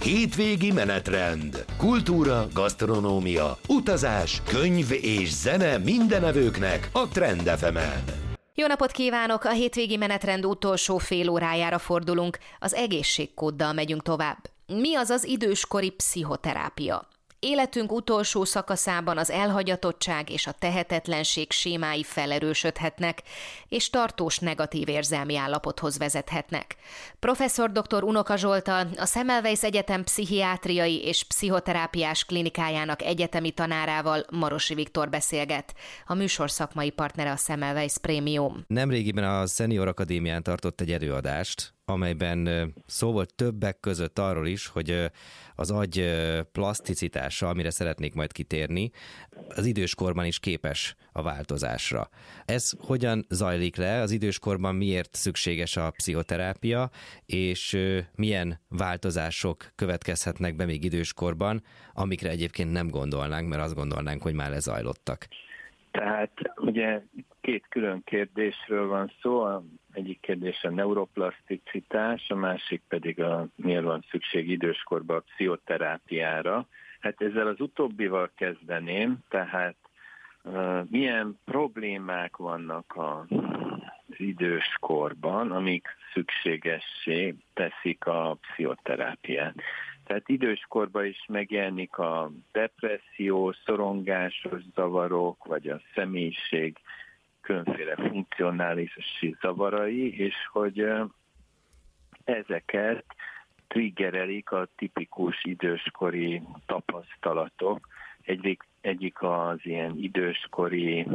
Hétvégi menetrend. Kultúra, gasztronómia, utazás, könyv és zene mindenevőknek a Trend FM-en. Jó napot kívánok! A hétvégi menetrend utolsó fél órájára fordulunk. Az egészségkóddal megyünk tovább. Mi az az időskori pszichoterápia? Életünk utolsó szakaszában az elhagyatottság és a tehetetlenség sémái felerősödhetnek, és tartós negatív érzelmi állapothoz vezethetnek. Professzor dr. Unoka Zsolttal, a Semmelweis Egyetem pszichiátriai és pszichoterápiás klinikájának egyetemi tanárával, Marosi Viktor beszélget. A műsor szakmai partnere a Semmelweis Prémium. Nemrégiben a Senior Akadémián tartott egy előadást, amelyben szó volt többek között arról is, hogy az agy plaszticitása, amire szeretnék majd kitérni, az időskorban is képes a változásra. Ez hogyan zajlik le? Az időskorban miért szükséges a pszichoterápia, és milyen változások következhetnek be még időskorban, amikre egyébként nem gondolnánk, mert azt gondolnánk, hogy már lezajlottak? Tehát ugye két külön kérdésről van szó, egyik kérdés a neuroplaszticitás, a másik pedig miért van szükség időskorban a pszichoterápiára. Hát ezzel az utóbbival kezdeném, tehát milyen problémák vannak az időskorban, amik szükségessé teszik a pszichoterápiát. Tehát időskorban is megjelenik a depresszió, szorongásos zavarok, vagy a személyiség különféle funkcionális zavarai, és hogy ezeket triggerelik a tipikus időskori tapasztalatok. Egyik az ilyen időskori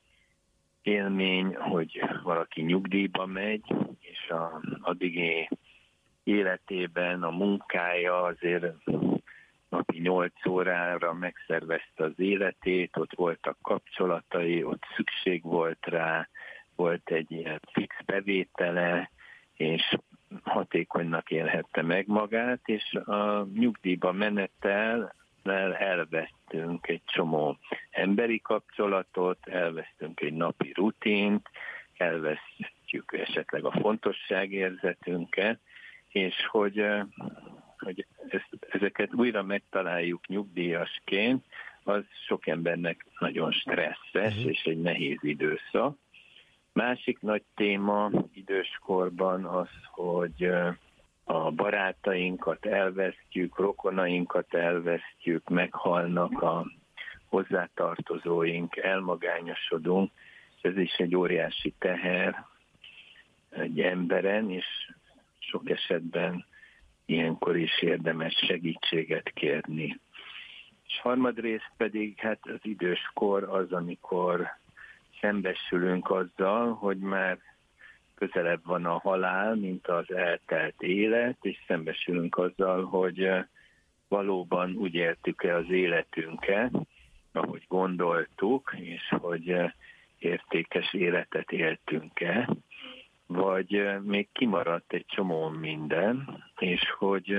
élmény, hogy valaki nyugdíjba megy, és addigi életében a munkája azért napi 8 órára megszervezte az életét, ott voltak kapcsolatai, ott szükség volt rá, volt egy ilyen fix bevétele, és hatékonynak élhette meg magát, és a nyugdíjba menettel elvesztünk egy csomó emberi kapcsolatot, elvesztünk egy napi rutint, elvesztjük esetleg a fontosságérzetünket, és hogy ezeket újra megtaláljuk nyugdíjasként, az sok embernek nagyon stresszes, és egy nehéz időszak. Másik nagy téma időskorban az, hogy a barátainkat elvesztjük, rokonainkat elvesztjük, meghalnak a hozzátartozóink, elmagányosodunk. Ez is egy óriási teher egy emberen, és sok esetben ilyenkor is érdemes segítséget kérni. És harmadrészt pedig hát az időskor az, amikor szembesülünk azzal, hogy már közelebb van a halál, mint az eltelt élet, és szembesülünk azzal, hogy valóban úgy éltük-e az életünket, ahogy gondoltuk, és hogy értékes életet éltünk-e, vagy még kimaradt egy csomó minden, és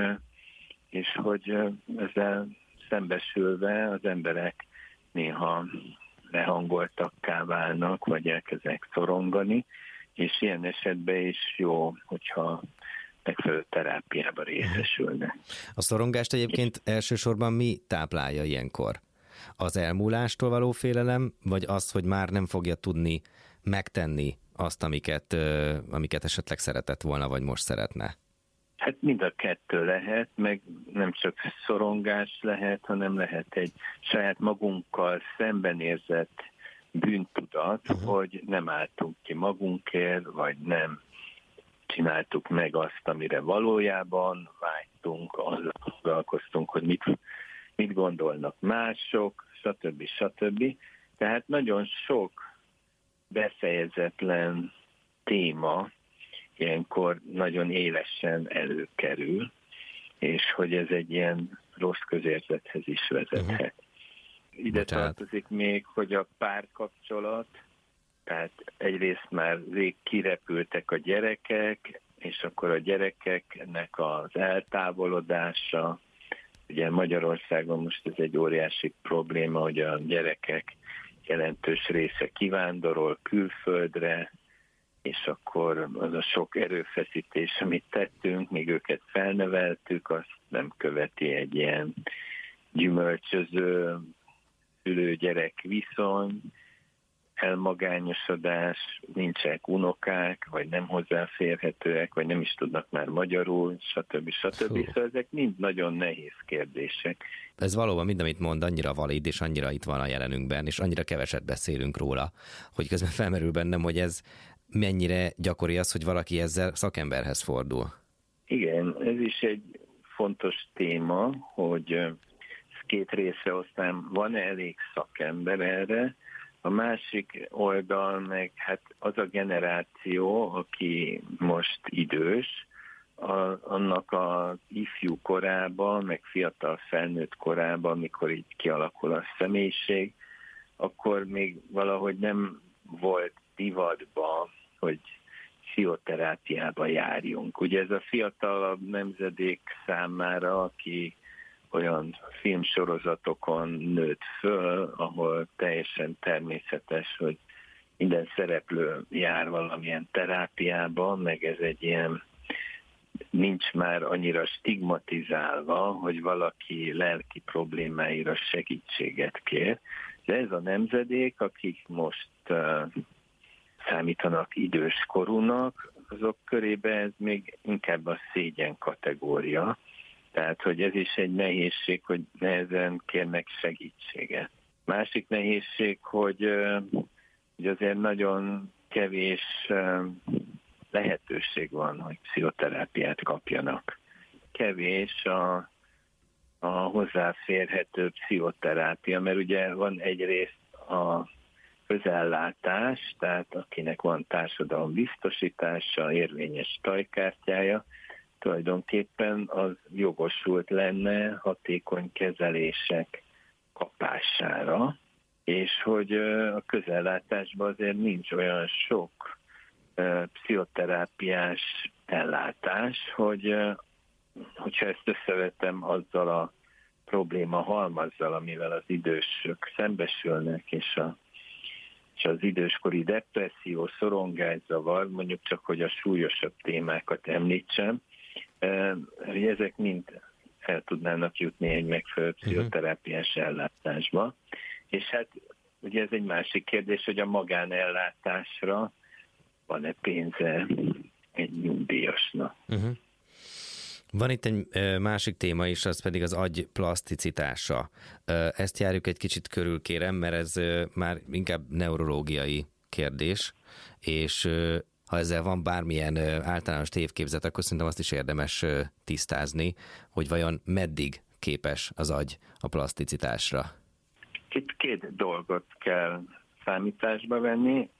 hogy ezzel szembesülve az emberek néha lehangoltakká válnak, vagy elkezdenek szorongani, és ilyen esetben is jó, hogyha megfelelő terápiában részesülnek. A szorongást egyébként elsősorban mi táplálja ilyenkor? Az elmúlástól való félelem, vagy az, hogy már nem fogja tudni megtenni azt, amiket esetleg szeretett volna, vagy most szeretne? Hát mind a kettő lehet, meg nem csak szorongás lehet, hanem lehet egy saját magunkkal szemben érzett bűntudat, hogy nem álltunk ki magunkért, vagy nem csináltuk meg azt, amire valójában vágytunk, azzal foglalkoztunk, hogy mit gondolnak mások, stb. Tehát nagyon sok befejezetlen téma ilyenkor nagyon élesen előkerül, és hogy ez egy ilyen rossz közérzethez is vezethet. Ide tartozik még, hogy a párkapcsolat, tehát egyrészt már rég kirepültek a gyerekek, és akkor a gyerekeknek az eltávolodása, ugye Magyarországon most ez egy óriási probléma, hogy a gyerekek jelentős része kivándorol külföldre, és akkor az a sok erőfeszítés, amit tettünk, még őket felneveltük, azt nem követi egy ilyen gyümölcsöző szülő-gyerek viszony, elmagányosodás, nincsenek unokák, vagy nem hozzáférhetőek, vagy nem is tudnak már magyarul, stb. Szóval ezek mind nagyon nehéz kérdések. Ez valóban mind, amit mond, annyira valid, és annyira itt van a jelenünkben, és annyira keveset beszélünk róla, hogy közben felmerül bennem, hogy ez mennyire gyakori az, hogy valaki ezzel szakemberhez fordul. Igen, ez is egy fontos téma, hogy két része, aztán van-e elég szakember erre. A másik oldal meg hát az a generáció, aki most idős, annak az ifjú korában, meg fiatal felnőtt korában, amikor így kialakul a személyiség, akkor még valahogy nem volt divatba, hogy pszichoterápiába járjunk. Ugye ez a fiatalabb nemzedék számára, aki olyan filmsorozatokon nőtt föl, ahol teljesen természetes, hogy minden szereplő jár valamilyen terápiába, meg ez egy ilyen, nincs már annyira stigmatizálva, hogy valaki lelki problémáira segítséget kér. De ez a nemzedék, akik most számítanak időskorúnak, azok körében ez még inkább a szégyen kategória. Tehát, hogy ez is egy nehézség, hogy nehezen kérnek segítséget. Másik nehézség, hogy azért nagyon kevés lehetőség van, hogy pszichoterápiát kapjanak. Kevés a hozzáférhető pszichoterápia, mert ugye van egyrészt a közellátás, tehát akinek van társadalombiztosítása, érvényes tajkártyája, tulajdonképpen az jogosult lenne hatékony kezelések kapására, és hogy a közellátásban azért nincs olyan sok pszichoterápiás ellátás, hogyha ezt összevetem azzal a probléma halmazzal, amivel az idősök szembesülnek, és az időskori depresszió, szorongászavar, mondjuk csak, hogy a súlyosabb témákat említsem, ezek mind el tudnának jutni egy megfelelő pszichoterápiás ellátásba. És hát ugye ez egy másik kérdés, hogy a magánellátásra van-e pénze egy nyugdíjasnak. Van itt egy másik téma is, az pedig az agy plaszticitása. Ezt járjuk egy kicsit körül, kérem, mert ez már inkább neurológiai kérdés, és ha ezzel van bármilyen általános tévképzet, akkor szerintem azt is érdemes tisztázni, hogy vajon meddig képes az agy a plaszticitásra. Itt két dolgot kell számításba venni.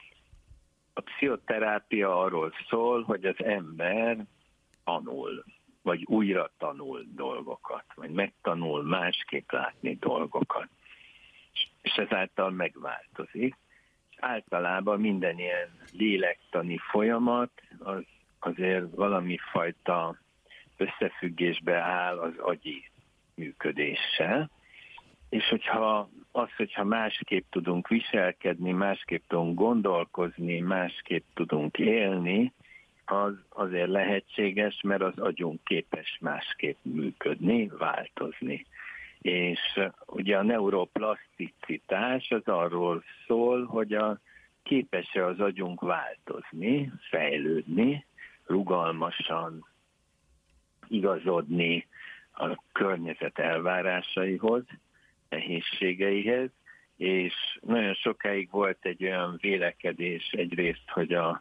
A pszichoterápia arról szól, hogy az ember tanul, vagy újra tanul dolgokat, vagy megtanul másképp látni dolgokat, és ezáltal megváltozik. Általában minden ilyen lélektani folyamat az azért valami fajta összefüggésbe áll az agyi működéssel, és hogyha másképp tudunk viselkedni, másképp tudunk gondolkozni, másképp tudunk élni, az azért lehetséges, mert az agyunk képes másképp működni, változni. És ugye a neuroplaszticitás az arról szól, hogy képes-e az agyunk változni, fejlődni, rugalmasan igazodni a környezet elvárásaihoz, nehézségeihez, és nagyon sokáig volt egy olyan vélekedés egyrészt, hogy az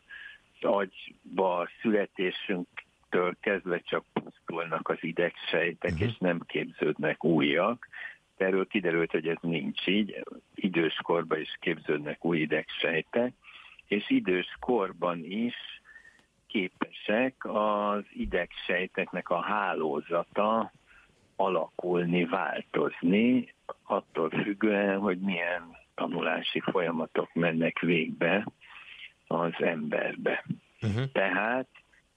agyba születésünktől kezdve csak pusztulnak az idegsejtek, és nem képződnek újak. De erről kiderült, hogy ez nincs így. Időskorban is képződnek új idegsejtek, és időskorban is képesek az idegsejteknek a hálózata alakulni, változni, attól függően, hogy milyen tanulási folyamatok mennek végbe az emberbe. Tehát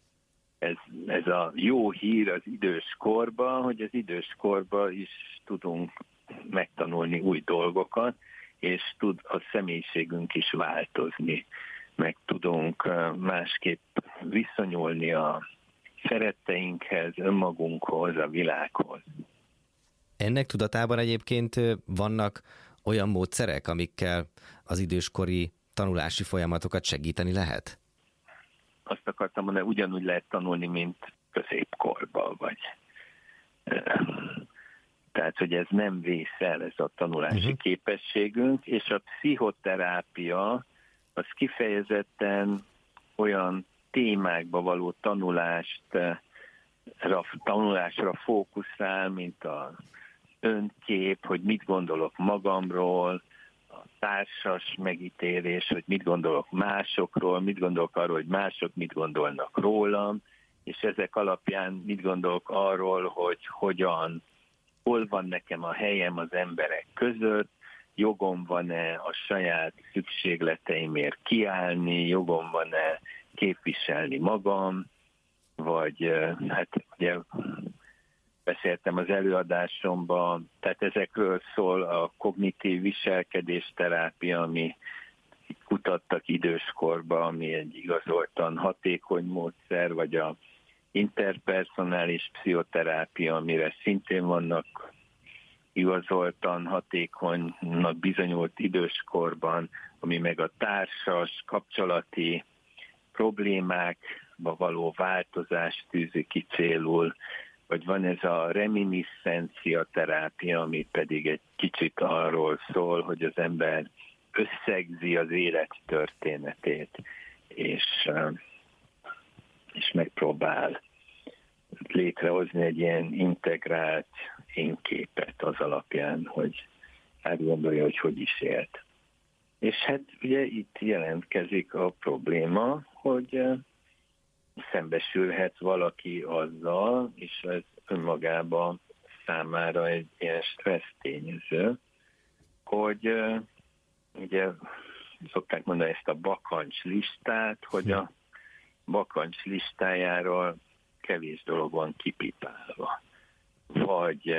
ez a jó hír az időskorban, hogy az időskorban is tudunk megtanulni új dolgokat, és tud a személyiségünk is változni. meg tudunk másképp viszonyulni a szeretteinkhez, önmagunkhoz, a világhoz. Ennek tudatában egyébként vannak olyan módszerek, amikkel az időskori tanulási folyamatokat segíteni lehet? Azt akartam mondani, ugyanúgy lehet tanulni, mint középkorban, vagy... Tehát, hogy ez nem vész el, ez a tanulási képességünk, és a pszichoterápia az kifejezetten olyan témákba való tanulásra fókuszál, mint a önkép, hogy mit gondolok magamról, a társas megítélés, hogy mit gondolok másokról, mit gondolok arról, hogy mások mit gondolnak rólam, és ezek alapján mit gondolok arról, hogy hol van nekem a helyem az emberek között, jogom van-e a saját szükségleteimért kiállni, jogom van-e képviselni magam, vagy hát ugye beszéltem az előadásomban, tehát ezekről szól a kognitív viselkedésterápia, ami kutattak időskorban, ami egy igazoltan hatékony módszer, vagy a interpersonális pszichoterápia, amire szintén vannak igazoltan hatékonynak bizonyult időskorban, ami meg a társas, kapcsolati problémákba való változást tűzi ki célul, vagy van ez a reminiscencia terápia, ami pedig egy kicsit arról szól, hogy az ember összegzi az élet történetét, és megpróbál létrehozni egy ilyen integrált énképet az alapján, hogy átgondolja, hogy is élt. És hát ugye itt jelentkezik a probléma, hogy szembesülhet valaki azzal, és ez önmagában számára egy ilyen stressz tényező, hogy ugye szokták mondani ezt a bakancs listát, hogy a bakancs listájáról kevés dolog van kipipálva. Vagy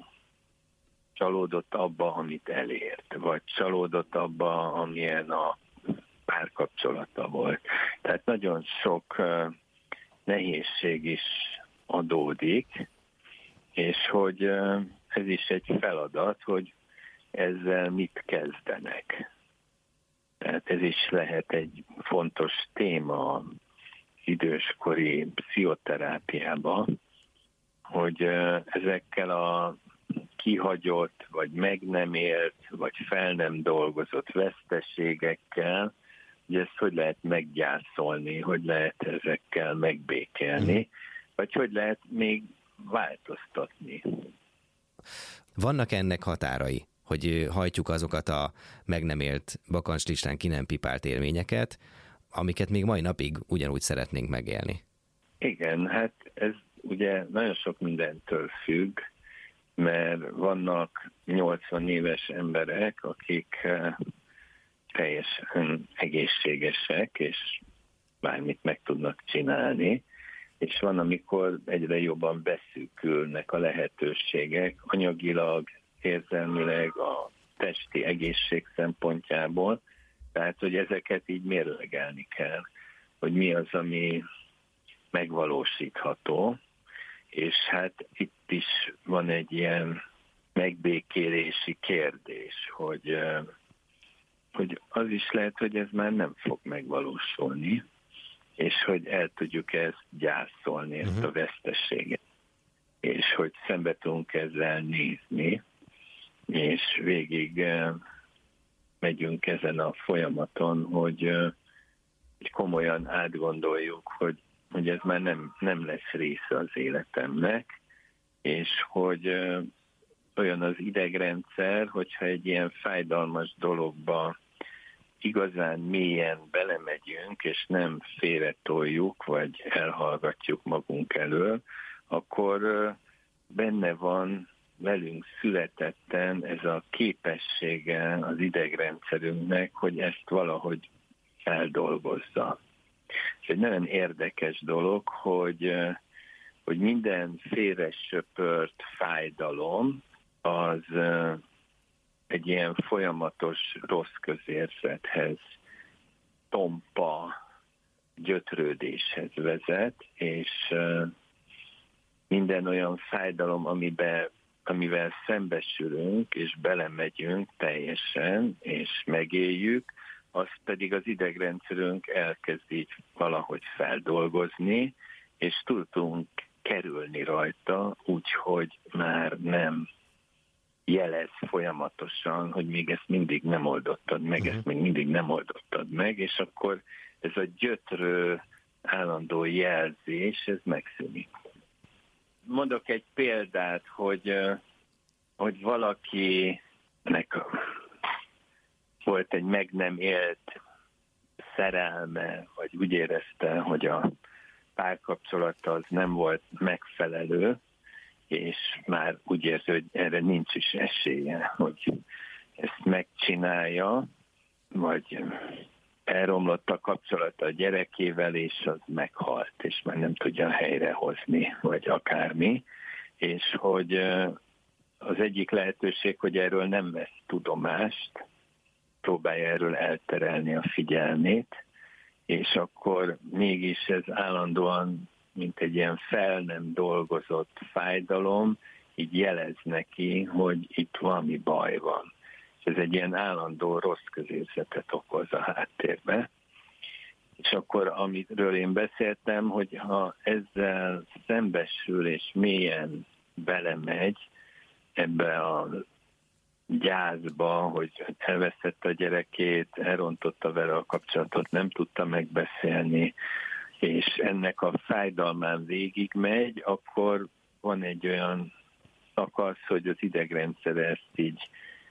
csalódott abba, amit elért, vagy csalódott abba, amilyen a párkapcsolata volt. Tehát nagyon sok nehézség is adódik, és hogy ez is egy feladat, hogy ezzel mit kezdenek. Tehát ez is lehet egy fontos téma az időskori pszichoterápiában, hogy ezekkel a kihagyott, vagy meg nem élt, vagy fel nem dolgozott veszteségekkel, hogy ezt hogy lehet meggyászolni, hogy lehet ezekkel megbékélni, vagy hogy lehet még változtatni. Vannak ennek határai, hogy hajtjuk azokat a meg nem élt bakancslistán ki nem pipált élményeket, amiket még mai napig ugyanúgy szeretnénk megélni? Igen, hát ez ugye nagyon sok mindentől függ, mert vannak 80 éves emberek, akik teljesen egészségesek, és bármit meg tudnak csinálni, és van, amikor egyre jobban beszűkülnek a lehetőségek, anyagilag, érzelmileg, a testi egészség szempontjából, tehát, hogy ezeket így mérlegelni kell, hogy mi az, ami megvalósítható, és hát itt is van egy ilyen megbékélési kérdés, hogy az is lehet, hogy ez már nem fog megvalósulni, és hogy el tudjuk ezt gyászolni, ezt a veszteséget, és hogy szembe tudunk ezzel nézni, és végig megyünk ezen a folyamaton, hogy komolyan átgondoljuk, hogy ez már nem lesz része az életemnek, és hogy olyan az idegrendszer, hogyha egy ilyen fájdalmas dologba igazán mélyen belemegyünk, és nem félretoljuk, vagy elhallgatjuk magunk elől, akkor benne van velünk születetten ez a képessége az idegrendszerünknek, hogy ezt valahogy feldolgozza. És egy nagyon érdekes dolog, hogy minden félresöpört fájdalom az egy ilyen folyamatos rossz közérzethez tompa gyötrődéshez vezet, és minden olyan fájdalom, amivel szembesülünk, és belemegyünk teljesen, és megéljük, azt pedig az idegrendszerünk elkezd így valahogy feldolgozni, és tudunk kerülni rajta, úgyhogy már nem jelez folyamatosan, hogy még ezt mindig nem oldottad meg, ezt még mindig nem oldottad meg, és akkor ez a gyötrő állandó jelzés, ez megszűnik. Mondok egy példát, hogy valakinek volt egy meg nem élt szerelme, vagy úgy érezte, hogy a párkapcsolata az nem volt megfelelő, és már úgy érzi, hogy erre nincs is esélye, hogy ezt megcsinálja, vagy elromlott a kapcsolata a gyerekével, és az meghalt, és már nem tudja helyrehozni, vagy akármi, és hogy az egyik lehetőség, hogy erről nem vesz tudomást, próbálja erről elterelni a figyelmét, és akkor mégis ez állandóan, mint egy ilyen fel nem dolgozott fájdalom, így jelez neki, hogy itt valami baj van. És ez egy ilyen állandó rossz közérzetet okoz a háttérbe. És akkor, amiről én beszéltem, hogy ha ezzel szembesül és mélyen belemegy ebbe a gyászba, hogy elvesztette a gyerekét, elrontotta vele a kapcsolatot, nem tudta megbeszélni, és ennek a fájdalmán végigmegy, akkor van egy olyan szakasz, hogy az idegrendszer ezt így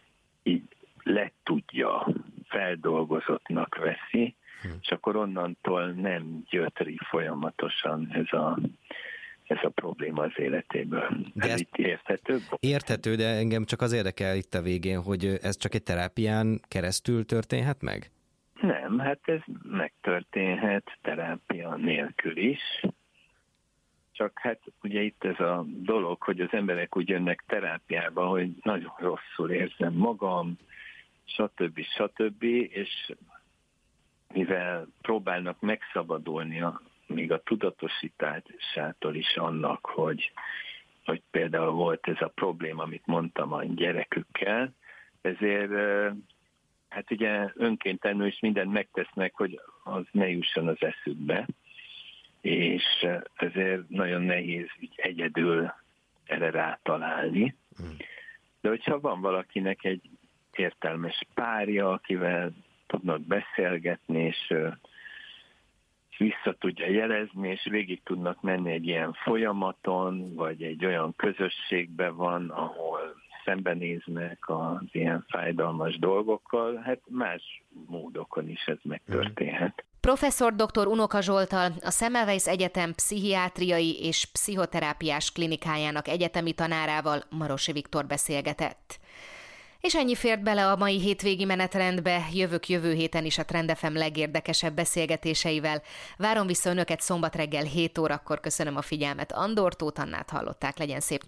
letudja, feldolgozottnak veszi, és akkor onnantól nem gyötri folyamatosan ez a probléma az életéből. De ez itt érthető? Érthető, de engem csak az érdekel itt a végén, hogy ez csak egy terápián keresztül történhet meg? Nem, hát ez megtörténhet terápia nélkül is. Csak hát ugye itt ez a dolog, hogy az emberek úgy jönnek terápiába, hogy nagyon rosszul érzem magam, stb. És mivel próbálnak megszabadulni még a tudatosításától is annak, hogy például volt ez a probléma, amit mondtam a gyerekükkel, ezért hát ugye önkéntelenül is mindent megtesznek, hogy az ne jusson az eszükbe, és ezért nagyon nehéz így egyedül erre rátalálni. De hogyha van valakinek egy értelmes párja, akivel tudnak beszélgetni, és vissza tudja jelezni, és végig tudnak menni egy ilyen folyamaton, vagy egy olyan közösségben van, ahol szembenéznek az ilyen fájdalmas dolgokkal, hát más módokon is ez megtörténhet. Professzor dr. Unoka Zsolttal, a Semmelweis Egyetem pszichiátriai és pszichoterápiás klinikájának egyetemi tanárával, Marosi Viktor beszélgetett. És ennyi fért bele a mai hétvégi menetrendbe, jövök jövő héten is a Trend FM legérdekesebb beszélgetéseivel. Várom vissza önöket szombat reggel 7 órakor, köszönöm a figyelmet. Andor Tóth Annát hallották, legyen szép